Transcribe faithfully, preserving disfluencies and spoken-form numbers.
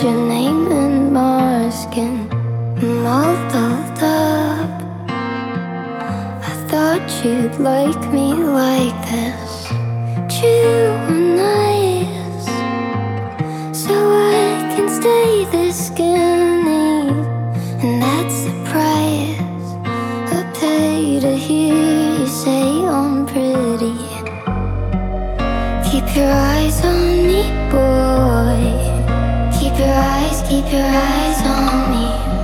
your name in my skin, I'm all dolled up. I thought you'd like me like this, but you were nice, so I can stay this skinny, and that's the price I pay to hear you say I'm pretty. Keep your eyes on me, boy. Keep your eyes, keep your eyes on me.